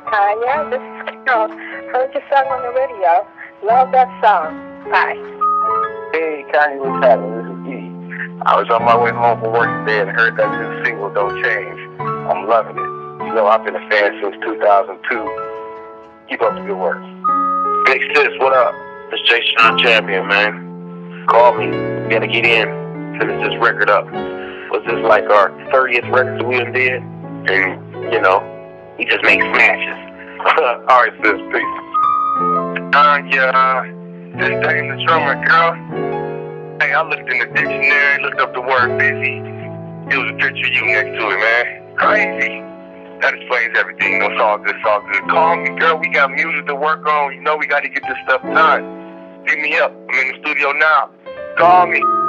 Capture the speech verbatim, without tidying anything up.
Tanya. This is Carol. Heard your song on the radio. Love that song. Bye. Hey, Kanye, what's happening? This is E. I was on my way home from work today and heard that new single, Don't Change. I'm loving it. You know, I've been a fan since two thousand two. Keep up the good work. Big sis, what up? It's Jay Sean Champion, man. Call me. We gotta get in. Finish this record up. Was this like our thirtieth record that we done did? And, you know, we just make smashes. All right, sis, peace. Uh, yeah, this Dame the drummer, girl. Hey, I looked in the dictionary, looked up the word busy. It was a picture of you next to it, man. Crazy. That explains everything. No, it's all good, it's all good. Call me, girl. We got music to work on. You know we got to get this stuff done. Hit me up. I'm in the studio now. Call me.